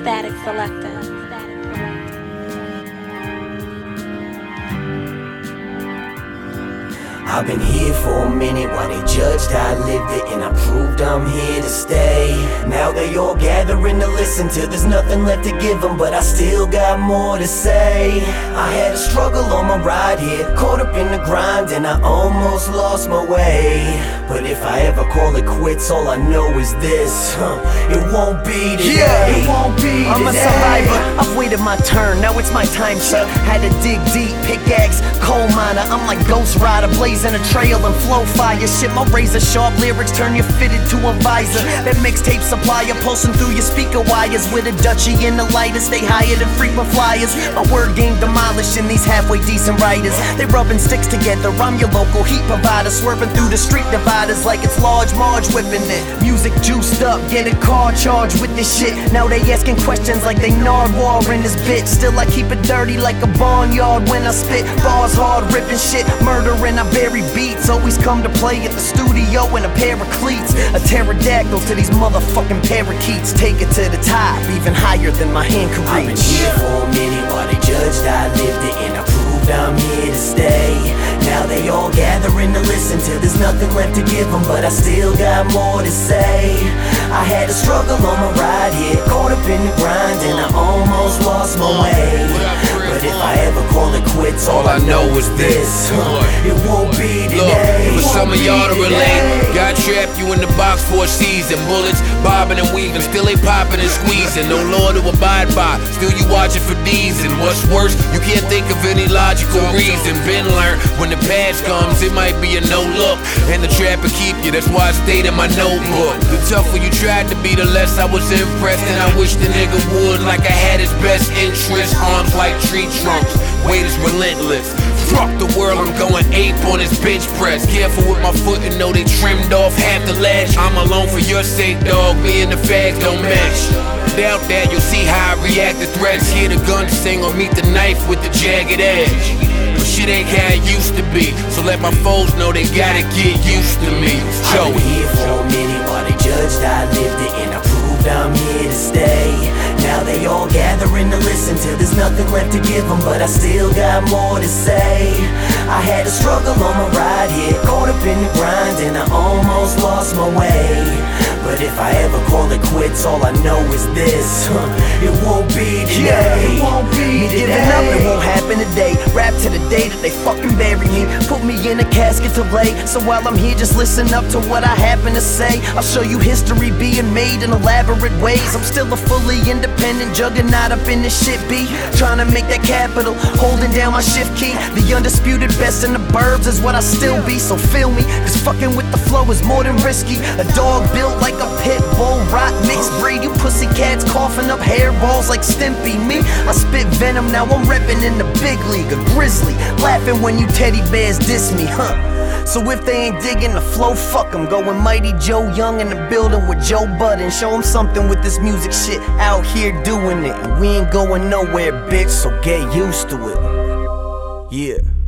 Static Selector. I've been here for a minute while they judged I lived it, and I proved I'm here to stay. Now they all gathering to listen till there's nothing left to give them, but I still got more to say. I had a struggle on my ride here, caught up in the grind and I almost lost my way. But if I ever call it quits, all I know is this, it won't be today. Yeah, it won't be I'm today. a survivor, I've waited my turn, now it's my time, sir. Had to dig deep, pickaxe, coal miner. I'm like Ghost Rider, blazing a trail and flow fire. Shit, my razor sharp lyrics turn you fitted to a visor. That mixtape supplier pulsing through your speaker wires. With a Dutchie in the lighter, stay higher than frequent flyers. My word game demolishing these halfway decent writers. They rubbing sticks together, I'm your local heat provider. Swerving through the street dividers like it's Large Marge whipping it. Music juiced up, get a car charged with this shit. Now they asking questions like they Nardwar in this bitch. Still I keep it dirty like a barnyard when I spit. Bars hard, ripping shit, murdering, I bury beats. Always come to play at the studio in a pair of cleats. A pterodactyl to these motherfucking parakeets. Take it to the top, even higher than my hand could I've been reach. here for a minute while they judged I lived it, and I proved I'm here to stay. Now they all gathering to listen till there's nothing left to give them, but I still got more to say. I had a struggle on my ride here, caught up in the grind and I almost lost my way. But if I ever call it quits, all I know is this, it won't be today. Look, for some of y'all to relate, God trapped you in the box for a season. Bullets bobbing and weaving, still ain't popping and squeezing. No law to abide by, still you watching for these. And what's worse, you can't think of any logical reason. Been learned, when the past comes, it might be a no look, and the trap will keep you, that's why I stayed in my notebook. The tougher you tried to be, the less I was impressed. And I wish the nigga would, like I had his best interest. Arms like tree trunks, weight is relentless. Fuck the world, I'm going ape on his bench press. Careful with my foot and know they trimmed off half the ledge. I'm alone for your sake, dog, me and the fags don't match. Doubt that, you'll see how I react to threats. Hear the gun sing or meet the knife with the jagged edge. But shit ain't how it used to be, so let my foes know they gotta get used to me. I've been here for a minute while they judged I lived it, and I proved I'm here to stay. Now they all gathering to listen till there's nothing left to give them, but I still got more to say. I had a struggle on my ride here, caught up in the grind and I almost lost my way. But if I ever call it quits, all I know is this, it won't be today. It won't be today. Giving up, it won't happen today. Rap to the day that they fucking bury me. Put me in a casket to lay. So while I'm here, just listen up to what I happen to say. I'll show you history being made in elaborate ways. I'm still a fully independent juggernaut up in this shit B. Trying to make that capital, holding down my shift key. The undisputed best in the burbs is what I still be. So feel me, cause fucking with the flow is more than risky. A dog built like a pit bull, rot mixed breed. You pussycats coughing up hairballs like Stimpy. Me, I spit venom, now I'm reppin' in the big league. A grizzly, laughing when you teddy bears diss me, So if they ain't digging the flow, fuck 'em. Going Mighty Joe Young in the building with Joe Budden. Show 'em something with this music shit, out here doing it. And we ain't going nowhere, bitch, so get used to it. Yeah.